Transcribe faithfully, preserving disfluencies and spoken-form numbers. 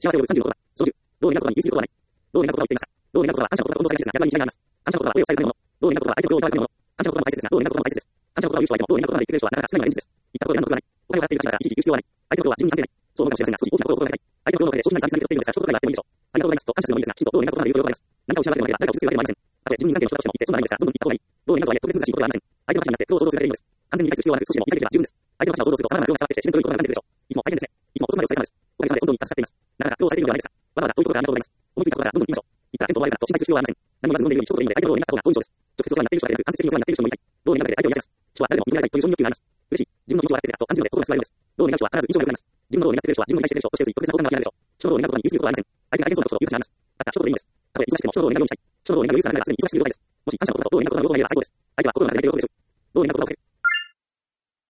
幸せを呼ぶさんじゅうの言葉。小じゅう。どうになることに言い過ぎることはない。どうになることは言っています。どうになることは感謝の言葉と運動されるですが、逆に違います。感謝の言葉は声を伝えるためのもの。どうになることは相手の心を奪うためのもの。感謝の言葉も大切ですが、どうになることも大切です。感謝の言葉を言う人は相手も、どうになることまで言ってくれる人はなかなか少ないのが現実です。言ったところで何の得はない。お金を払っている立場から一時言う必要はない。相手の心は自分に関係ない。そう思うかもしれませんが、少し大きな心を心がけない。相手の心の中で少しなりサービスができているのですが、一言くらいはあってもいいでしょう。ありがとうございますと感謝するのもいいですが、きちんとどうになることまで言うと喜ばれます。何かを失うわけでもなければ、誰かを傷つけるわけでもありません。たとえ自分に関係の人としても言ってそうならないのですが、どんどん言った方がいい。どうになるとはいえ特別難しいことではありません。相手の話になって苦労を想像するだけでいいのです。完全に理解する必要はなく、少しでも理解できれば十分です。相手の話を想像すると様々な量が伝わってきて、自然と良いことが浮かんでくるでしょう。いつも大変ですね。いつもごちそうさまです。おかげさまで本当に助かっています。なかなか苦労されているのではないですが、わざわざこういうことでありがとうございます。思いついたことからどんどん言いましょう。言ったらテントを終わるからと心配する必要はありません。何も言わず飲んでいるより一言でいいので、相手のどうになった方が好印象です。直接お世話になっている人だけでなく、間接的にお世話になっている人もいない。どうになるだけで相手を癒せます。人は誰でも認められたいという承認欲求があります。嬉しい。自分の気持ちを笑ってくれたと感じるので心が救われるのです。どうになる人は必ず印象が良くなります。自分のどうになってくれる人は自分に対してくれる人として特別な好感が湧き上がるでしょう。人のどうになることに言い過ぎることはありません。相手が大変そうなことを言う価値があります。たった一言でいいのです。たとえ忙しくても人のどうになるようにしたい。人のどうになるようにされながらすでに忙しすぎるわけです。もし感謝の言葉とどうになることが両方が言えば最高です。相手は心の中で泣いている喜ぶでしょう。